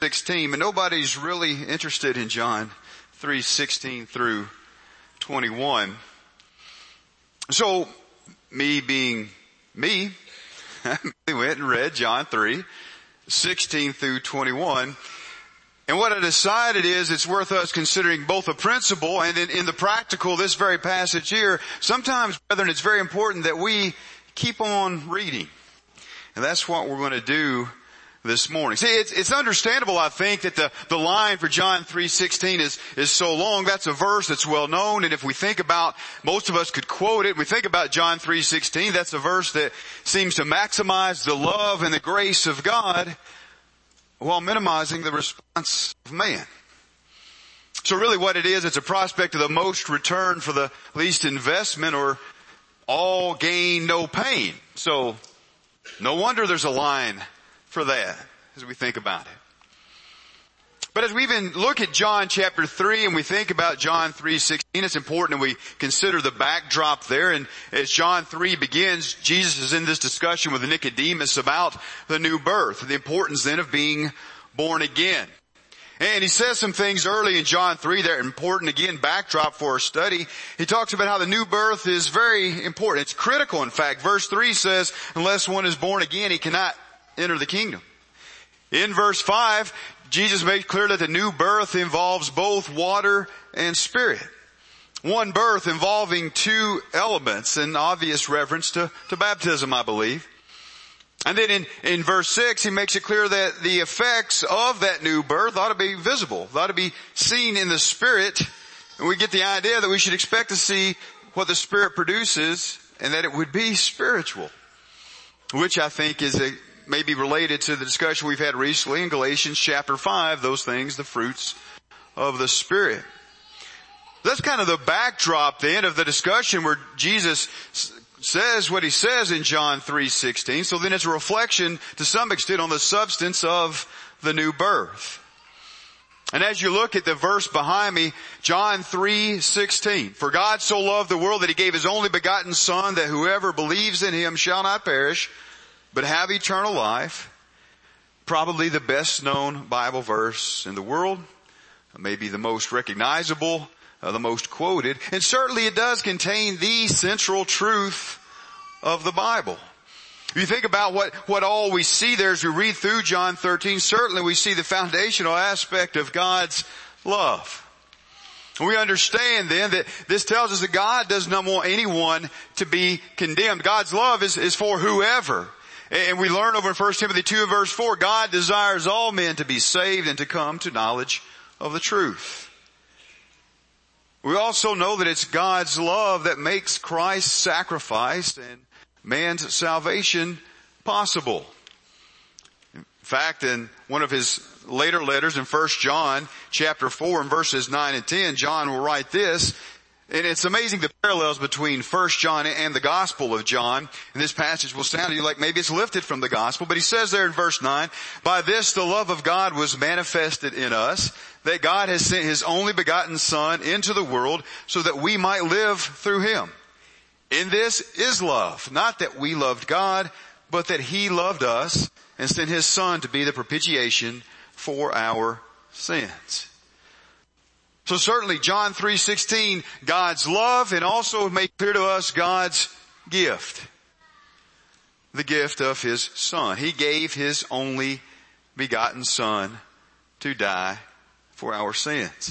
3:16, but nobody's really interested in John 3:16 through 21. So, me being me, we went and read John 3:16 through 21. And what I decided is it's worth us considering both the principle and in the practical, this very passage here. Sometimes, brethren, it's very important that we keep on reading. And that's what we're going to do this morning. See, it's understandable, I think, that the line for John 3:16 is so long. That's a verse that's well known. And if we think about, most of us could quote it. We think about John 3:16. That's a verse that seems to maximize the love and the grace of God while minimizing the response of man. So really what it is, it's a prospect of the most return for the least investment, or all gain, no pain. So no wonder there's a line for that as we think about it. But as we even look at John chapter 3 and we think about John 3:16, it's important that we consider the backdrop there. And as John 3 begins, Jesus is in this discussion with Nicodemus about the new birth, the importance then of being born again. And he says some things early in John 3 that are important, again, backdrop for our study. He talks about how the new birth is very important. It's critical, in fact. Verse 3 says, unless one is born again, he cannot enter the kingdom. In verse 5, Jesus made clear that the new birth involves both water and spirit. One birth involving two elements, an obvious reference to baptism, I believe. And then in verse 6, he makes it clear that the effects of that new birth ought to be visible, ought to be seen in the spirit. And we get the idea that we should expect to see what the spirit produces, and that it would be spiritual, which I think is maybe related to the discussion we've had recently in Galatians chapter 5, those things, the fruits of the Spirit. That's kind of the backdrop then of the discussion where Jesus says what he says in John 3:16. So then it's a reflection to some extent on the substance of the new birth. And as you look at the verse behind me, John 3:16, for God so loved the world that he gave his only begotten Son, that whoever believes in him shall not perish, but have eternal life. Probably the best known Bible verse in the world, maybe the most recognizable, the most quoted, and certainly it does contain the central truth of the Bible. If you think about what all we see there as we read through John 13, certainly we see the foundational aspect of God's love. We understand then that this tells us that God does not want anyone to be condemned. God's love is for whoever. And we learn over in 1 Timothy 2 and verse 4, God desires all men to be saved and to come to knowledge of the truth. We also know that it's God's love that makes Christ's sacrifice and man's salvation possible. In fact, in one of his later letters in 1 John chapter 4 and verses 9 and 10, John will write this. And it's amazing the parallels between 1 John and the Gospel of John. And this passage will sound to you like maybe it's lifted from the Gospel. But he says there in verse 9, by this the love of God was manifested in us, that God has sent his only begotten Son into the world so that we might live through him. In this is love, not that we loved God, but that he loved us and sent his Son to be the propitiation for our sins. So certainly John 3:16, God's love, and also make clear to us God's gift. The gift of his Son. He gave his only begotten Son to die for our sins.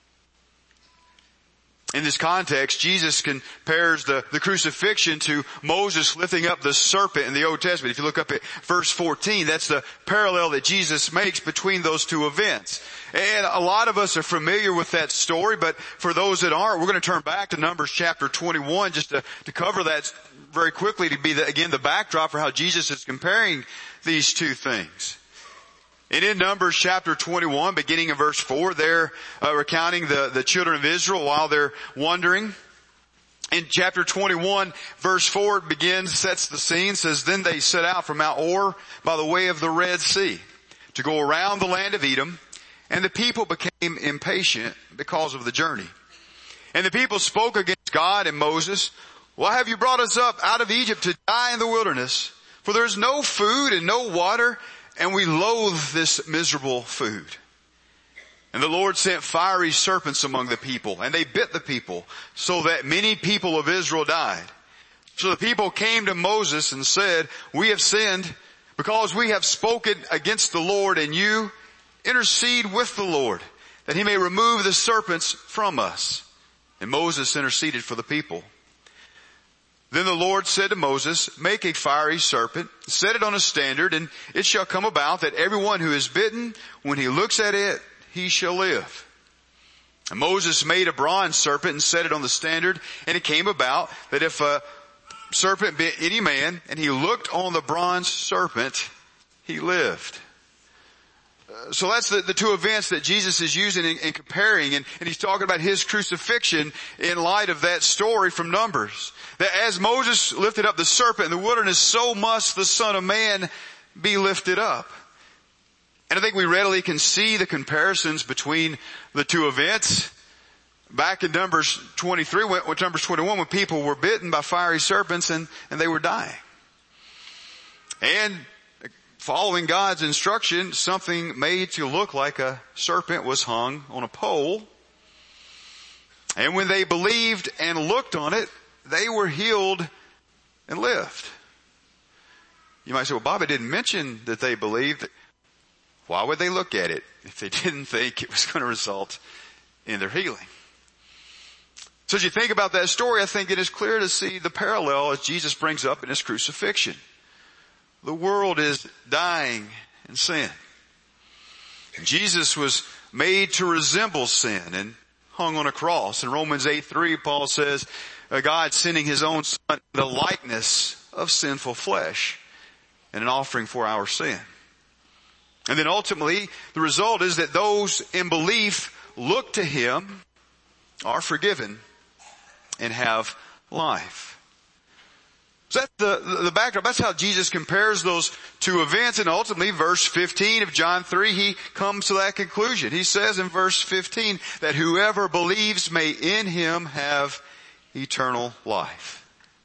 In this context, Jesus compares the crucifixion to Moses lifting up the serpent in the Old Testament. If you look up at verse 14, that's the parallel that Jesus makes between those two events. And a lot of us are familiar with that story, but for those that aren't, we're going to turn back to Numbers chapter 21 just to cover that very quickly, to be again the backdrop for how Jesus is comparing these two things. And in Numbers chapter 21, beginning in verse 4, they're recounting the children of Israel while they're wandering. In chapter 21, verse 4 sets the scene, says, then they set out from Mount Or by the way of the Red Sea to go around the land of Edom, and the people became impatient because of the journey. And the people spoke against God and Moses, why have you brought us up out of Egypt to die in the wilderness? For there is no food and no water, and we loathe this miserable food. And the Lord sent fiery serpents among the people, and they bit the people, so that many people of Israel died. So the people came to Moses and said, we have sinned because we have spoken against the Lord, and you intercede with the Lord, that he may remove the serpents from us. And Moses interceded for the people. Then the Lord said to Moses, make a fiery serpent, set it on a standard, and it shall come about that everyone who is bitten, when he looks at it, he shall live. And Moses made a bronze serpent and set it on the standard, and it came about that if a serpent bit any man, and he looked on the bronze serpent, he lived. So that's the two events that Jesus is using and comparing, and he's talking about his crucifixion in light of that story from Numbers. That as Moses lifted up the serpent in the wilderness, so must the Son of Man be lifted up. And I think we readily can see the comparisons between the two events. Back in Numbers 23, Numbers 21, when people were bitten by fiery serpents and they were dying. And following God's instruction, something made to look like a serpent was hung on a pole. And when they believed and looked on it, they were healed and lived. You might say, well, Bobby didn't mention that they believed. Why would they look at it if they didn't think it was going to result in their healing? So as you think about that story, I think it is clear to see the parallel as Jesus brings up in his crucifixion. The world is dying in sin. Jesus was made to resemble sin and hung on a cross. In Romans 8:3, Paul says, God sending his own Son in the likeness of sinful flesh and an offering for our sin. And then ultimately, the result is that those in belief look to him, are forgiven, and have life. So that's the backdrop. That's how Jesus compares those two events. And ultimately, verse 15 of John 3, he comes to that conclusion. He says in verse 15 that whoever believes may in him have eternal life.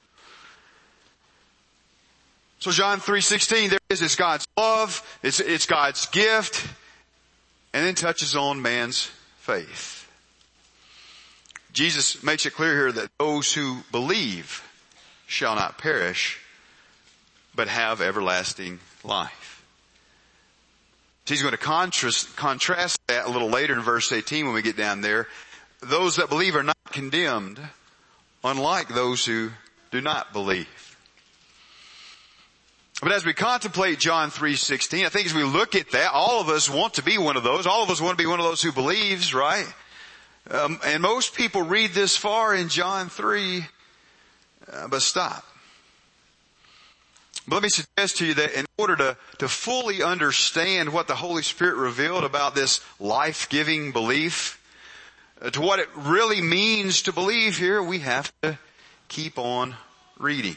So John 3:16, there is, it's God's love, it's God's gift, and then touches on man's faith. Jesus makes it clear here that those who believe shall not perish, but have everlasting life. So he's going to contrast that a little later in verse 18 when we get down there. Those that believe are not condemned, unlike those who do not believe. But as we contemplate John 3:16, I think as we look at that, all of us want to be one of those. All of us want to be one of those who believes, right? And most people read this far in John 3, but stop. But let me suggest to you that in order to fully understand what the Holy Spirit revealed about this life-giving belief, to what it really means to believe here, we have to keep on reading.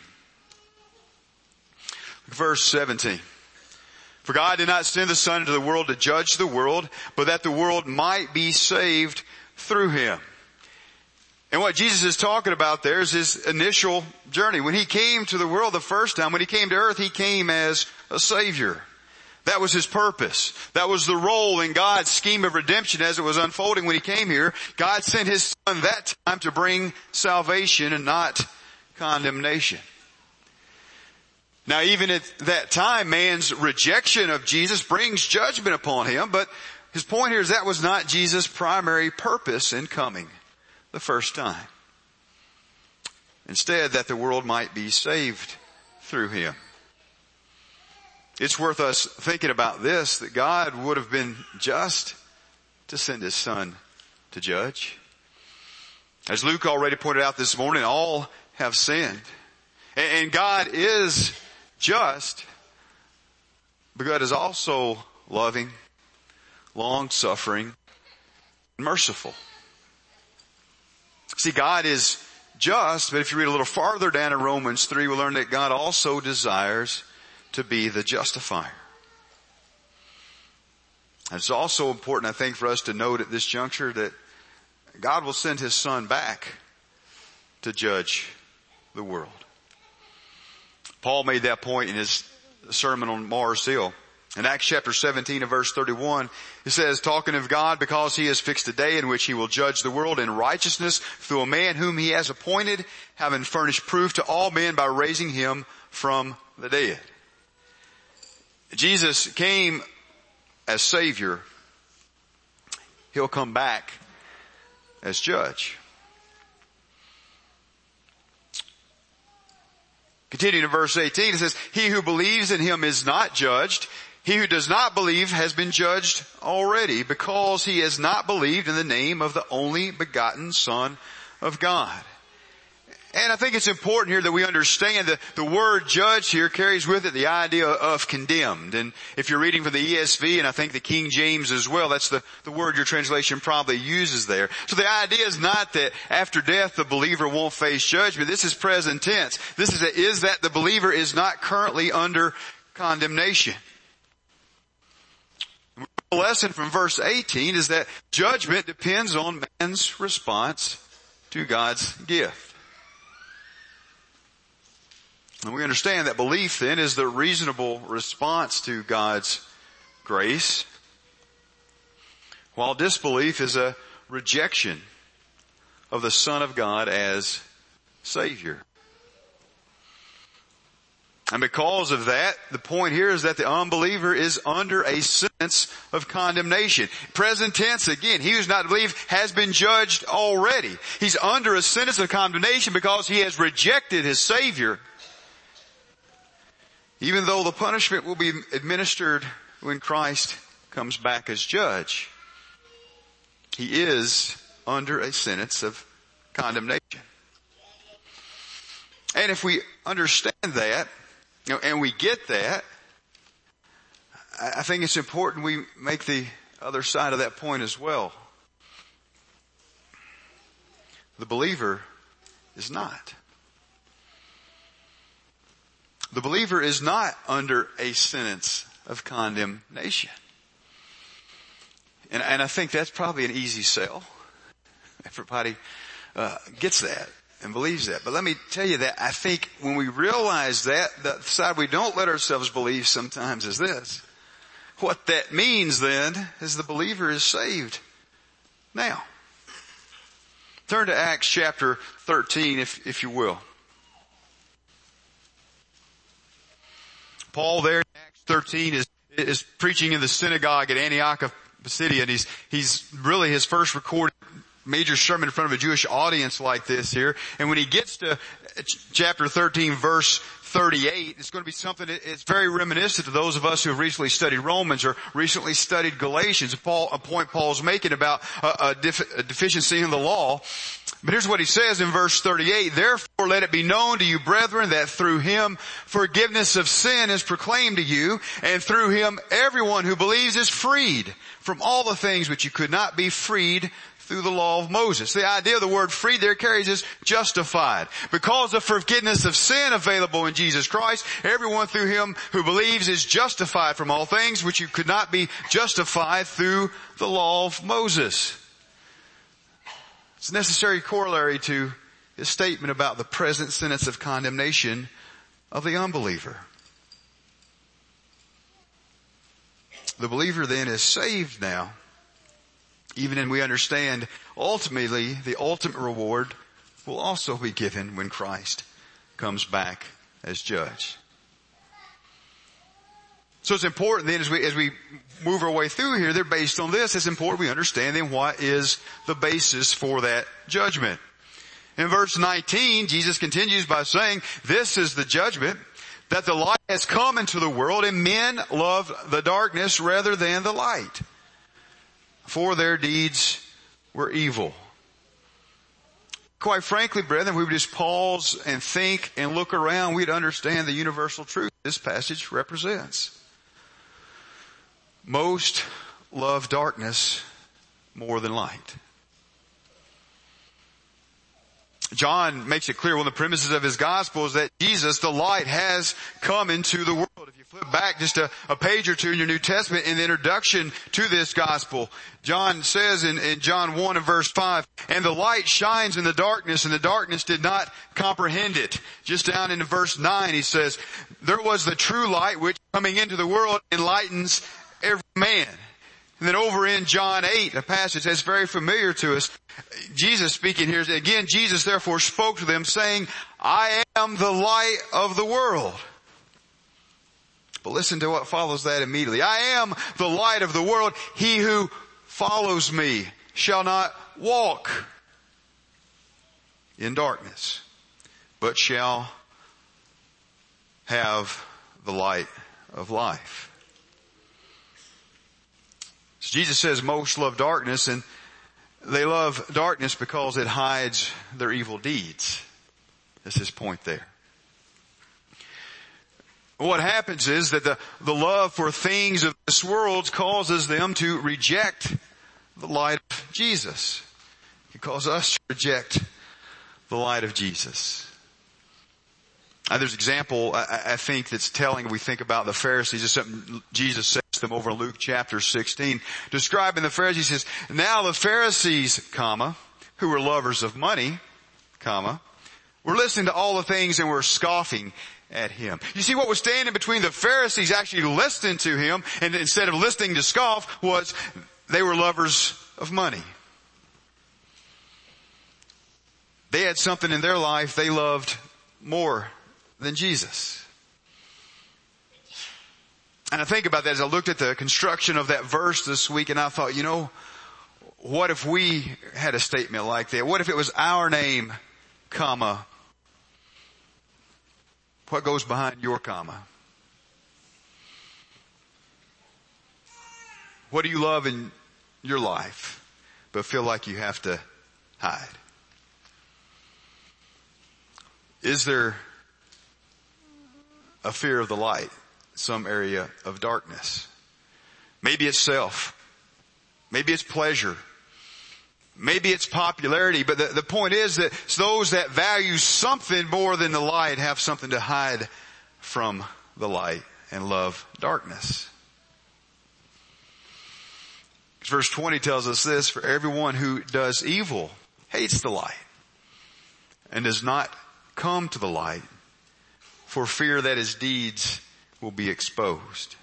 Verse 17. For God did not send the Son into the world to judge the world, but that the world might be saved through him. And what Jesus is talking about there is his initial journey. When he came to the world the first time, when he came to earth, he came as a Savior. That was his purpose. That was the role in God's scheme of redemption as it was unfolding when he came here. God sent his Son that time to bring salvation and not condemnation. Now even at that time, man's rejection of Jesus brings judgment upon him, but his point here is that was not Jesus' primary purpose in coming the first time. Instead, that the world might be saved through him. It's worth us thinking about this, that God would have been just to send his Son to judge. As Luke already pointed out this morning, all have sinned. And God is just, but God is also loving, long-suffering, merciful. See, God is just, but if you read a little farther down in Romans 3, we'll learn that God also desires to be the justifier. And it's also important, I think, for us to note at this juncture that God will send his Son back to judge the world. Paul made that point in his sermon on Mars Hill. In Acts chapter 17 and verse 31, it says, talking of God, because he has fixed a day in which he will judge the world in righteousness through a man whom he has appointed, having furnished proof to all men by raising him from the dead. Jesus came as Savior. He'll come back as judge. Continuing in verse 18, it says, he who believes in him is not judged. He who does not believe has been judged already, because he has not believed in the name of the only begotten Son of God. And I think it's important here that we understand that the word judge here carries with it the idea of condemned. And if you're reading from the ESV, and I think the King James as well, that's the word your translation probably uses there. So the idea is not that after death the believer won't face judgment. This is present tense. This is that the believer is not currently under condemnation. The lesson from verse 18 is that judgment depends on man's response to God's gift. And we understand that belief then is the reasonable response to God's grace, while disbelief is a rejection of the Son of God as Savior. And because of that, the point here is that the unbeliever is under a sentence of condemnation. Present tense again, he who's not believed has been judged already. He's under a sentence of condemnation because he has rejected his Savior. Even though the punishment will be administered when Christ comes back as judge, he is under a sentence of condemnation. And if we understand that, and we get that, I think it's important we make the other side of that point as well. The believer is not. The believer is not under a sentence of condemnation. And I think that's probably an easy sell. Everybody gets that and believes that. But let me tell you that I think when we realize that, the side we don't let ourselves believe sometimes is this. What that means then is the believer is saved now. Turn to Acts chapter 13 if you will. Paul there in Acts 13 is preaching in the synagogue at Antioch of Pisidia, and he's really his first recorded major sermon in front of a Jewish audience like this here. And when he gets to chapter 13 verse 38, it's going to be something that is very reminiscent to those of us who have recently studied Romans or recently studied Galatians. A point Paul's making about a deficiency in the law. But here's what he says in verse 38, therefore let it be known to you, brethren, that through him forgiveness of sin is proclaimed to you, and through him everyone who believes is freed from all the things which you could not be freed through the law of Moses. The idea of the word freed there carries is justified. Because of forgiveness of sin available in Jesus Christ, everyone through him who believes is justified from all things which you could not be justified through the law of Moses. It's a necessary corollary to his statement about the present sentence of condemnation of the unbeliever. The believer then is saved now. Even when we understand ultimately the ultimate reward will also be given when Christ comes back as judge. So it's important then as we move our way through here, they're based on this. It's important we understand then what is the basis for that judgment. In verse 19, Jesus continues by saying, this is the judgment, that the light has come into the world, and men love the darkness rather than the light, for their deeds were evil. Quite frankly, brethren, we would just pause and think and look around, we'd understand the universal truth this passage represents. Most love darkness more than light. John makes it clear, one of the premises of his gospel is that Jesus, the light, has come into the world. If you Flip back just a page or two in your New Testament in the introduction to this gospel. John says in John 1 and verse 5, and the light shines in the darkness, and the darkness did not comprehend it. Just down in verse 9 he says, there was the true light which coming into the world enlightens every man. And then over in John 8, a passage that's very familiar to us, Jesus speaking here, again, Jesus therefore spoke to them saying, I am the light of the world. But listen to what follows that immediately. I am the light of the world. He who follows me shall not walk in darkness, but shall have the light of life. So Jesus says most love darkness, and they love darkness because it hides their evil deeds. That's his point there. What happens is that the love for things of this world causes them to reject the light of Jesus. It causes us to reject the light of Jesus. There's an example, I think, that's telling. We think about the Pharisees. It's something Jesus says to them over in Luke chapter 16. Describing the Pharisees, he says, now the Pharisees, who were lovers of money, were listening to all the things and were scoffing at him. You see, what was standing between the Pharisees actually listening to him, and instead of listening to scoff, was they were lovers of money. They had something in their life they loved more than Jesus. And I think about that as I looked at the construction of that verse this week, and I thought, what if we had a statement like that? What if it was our name, what goes behind your comma? What do you love in your life, but feel like you have to hide? Is there a fear of the light, some area of darkness? Maybe it's self. Maybe it's pleasure. Maybe it's popularity, but the point is that those that value something more than the light have something to hide from the light and love darkness. Verse 20 tells us this, for everyone who does evil hates the light and does not come to the light for fear that his deeds will be exposed.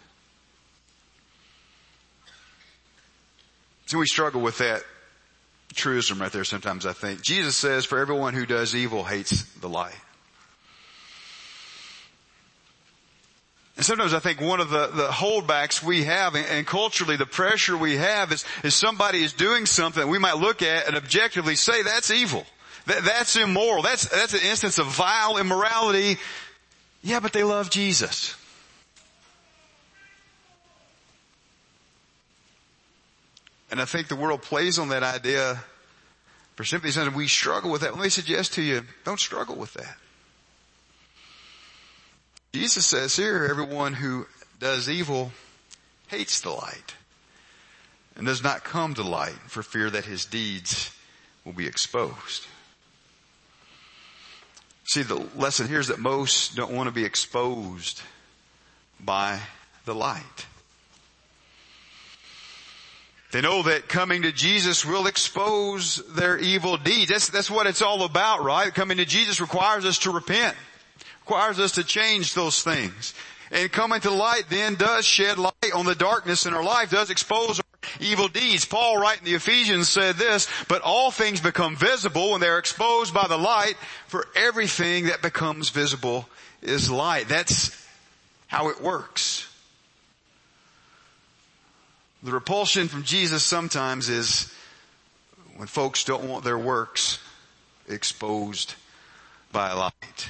So we struggle with that truism right there sometimes, I think. Jesus says, for everyone who does evil hates the light. And sometimes I think one of the holdbacks we have, and culturally the pressure we have, is somebody is doing something that we might look at and objectively say, that's evil. That's immoral. That's an instance of vile immorality. Yeah, but they love Jesus. And I think the world plays on that idea for simply something we struggle with that. Let me suggest to you, don't struggle with that. Jesus says here, everyone who does evil hates the light and does not come to light for fear that his deeds will be exposed. See, the lesson here is that most don't want to be exposed by the light. They know that coming to Jesus will expose their evil deeds. That's what it's all about, right? Coming to Jesus requires us to repent. Requires us to change those things. And coming to the light then does shed light on the darkness in our life, does expose our evil deeds. Paul, writing the Ephesians, said this, but all things become visible when they are exposed by the light, for everything that becomes visible is light. That's how it works. The repulsion from Jesus sometimes is when folks don't want their works exposed by light.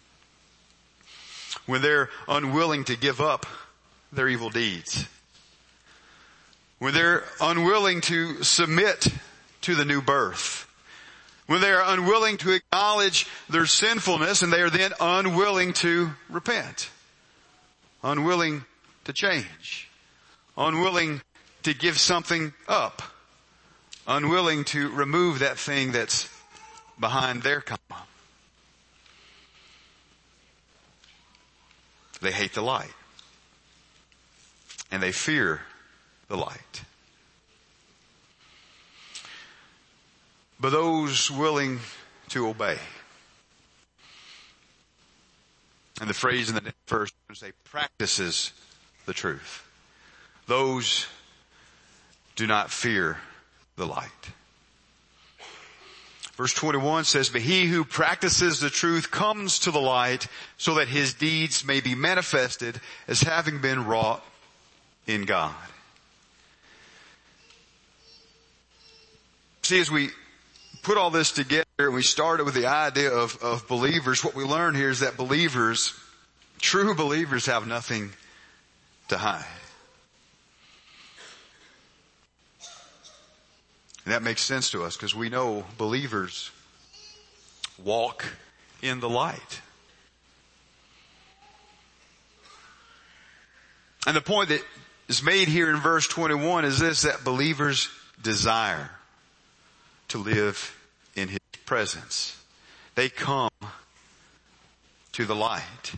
When they're unwilling to give up their evil deeds. When they're unwilling to submit to the new birth. When they are unwilling to acknowledge their sinfulness and they are then unwilling to repent. Unwilling to change. Unwilling to give something up. Unwilling to remove that thing that's behind their comma. They hate the light. and they fear the light. But those willing to obey. And the phrase in the verse say practices the truth. Those do not fear the light. Verse 21 says, but he who practices the truth comes to the light so that his deeds may be manifested as having been wrought in God. See, as we put all this together and we started with the idea of believers, what we learn here is that believers, true believers, have nothing to hide. And that makes sense to us because we know believers walk in the light. And the point that is made here in verse 21 is this, that believers desire to live in His presence. They come to the light.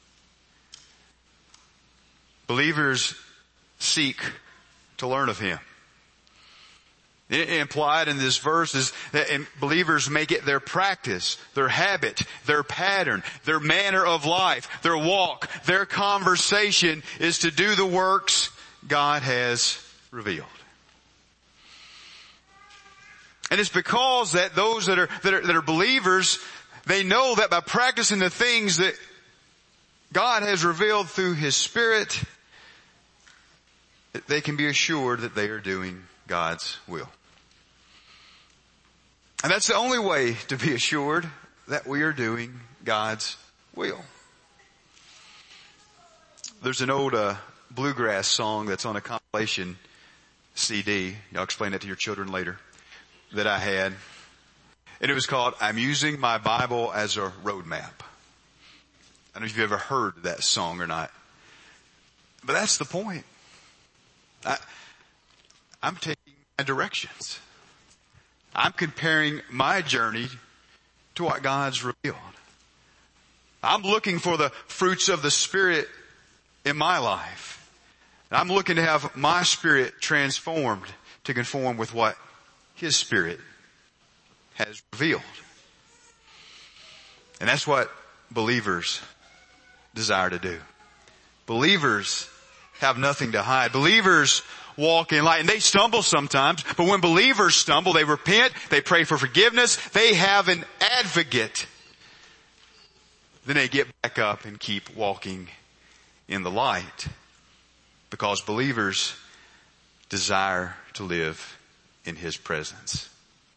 Believers seek to learn of Him. Implied in this verse is that believers make it their practice, their habit, their pattern, their manner of life, their walk, their conversation is to do the works God has revealed. And it's because that those that are believers, they know that by practicing the things that God has revealed through His Spirit, they can be assured that they are doing God's will. And that's the only way to be assured that we are doing God's will. There's an old bluegrass song that's on a compilation CD. Y'all explain that to your children later. That I had. And it was called, I'm Using My Bible as a Road Map. I don't know if you've ever heard that song or not. But that's the point. I'm taking my directions. I'm comparing my journey to what God's revealed. I'm looking for the fruits of the Spirit in my life. I'm looking to have my spirit transformed to conform with what His Spirit has revealed. And that's what believers desire to do. Believers have nothing to hide. Believers walk in light, and they stumble sometimes, but when believers stumble, they repent, they pray for forgiveness, they have an advocate. Then they get back up and keep walking in the light, because believers desire to live in His presence.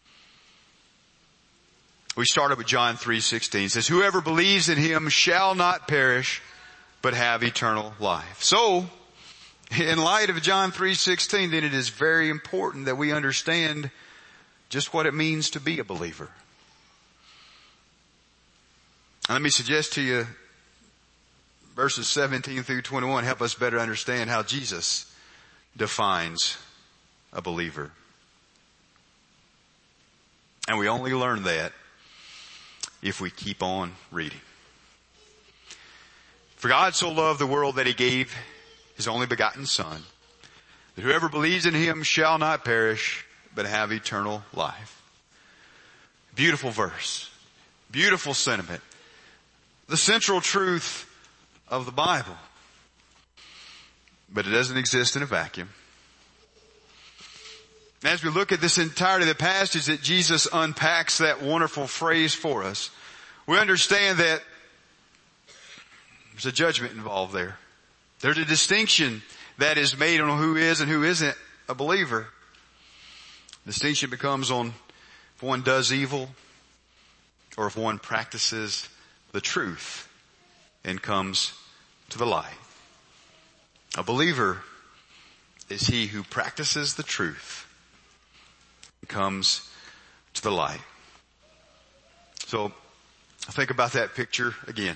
We started with John 3:16. It says, whoever believes in Him shall not perish, but have eternal life. So, in light of John 3:16, then it is very important that we understand just what it means to be a believer. And let me suggest to you verses 17 through 21 help us better understand how Jesus defines a believer. And we only learn that if we keep on reading. For God so loved the world that He gave His only begotten Son, that whoever believes in Him shall not perish, but have eternal life. Beautiful verse. Beautiful sentiment. The central truth of the Bible. But it doesn't exist in a vacuum. As we look at this entirety of the passage that Jesus unpacks that wonderful phrase for us, we understand that there's a judgment involved there. There's a distinction that is made on who is and who isn't a believer. The distinction becomes on if one does evil or if one practices the truth and comes to the light. A believer is he who practices the truth and comes to the light. So think about that picture again.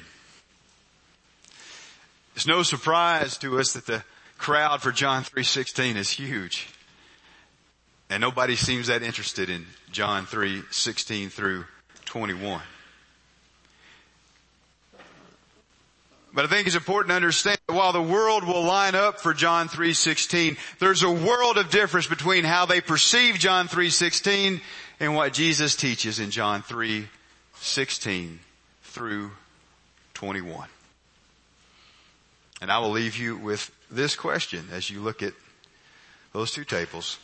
It's no surprise to us that the crowd for John 3:16 is huge. And nobody seems that interested in John 3:16 through 21. But I think it's important to understand that while the world will line up for John 3:16, there's a world of difference between how they perceive John 3:16 and what Jesus teaches in John 3:16 through 21. And I will leave you with this question as you look at those two tables.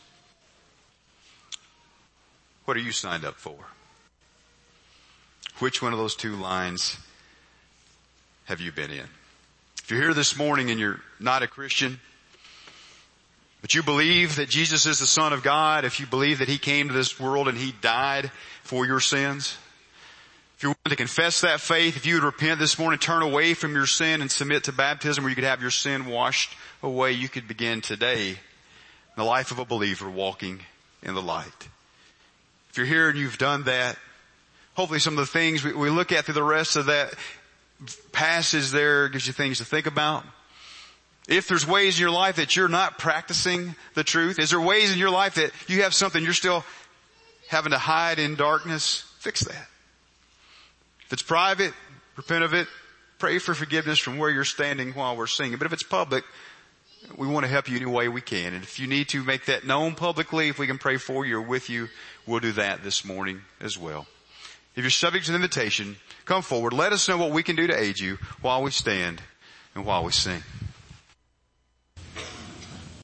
What are you signed up for? Which one of those two lines have you been in? If you're here this morning and you're not a Christian, but you believe that Jesus is the Son of God, if you believe that He came to this world and He died for your sins, if you're willing to confess that faith, if you would repent this morning, turn away from your sin and submit to baptism where you could have your sin washed away, you could begin today the life of a believer walking in the light. If you're here and you've done that, hopefully some of the things we look at through the rest of that passage there gives you things to think about. If there's ways in your life that you're not practicing the truth, is there ways in your life that you have something you're still having to hide in darkness? Fix that. If it's private, repent of it. Pray for forgiveness from where you're standing while we're singing. But if it's public, we want to help you any way we can. And if you need to make that known publicly, if we can pray for you or with you, we'll do that this morning as well. If you're subject to the invitation, come forward. Let us know what we can do to aid you while we stand and while we sing.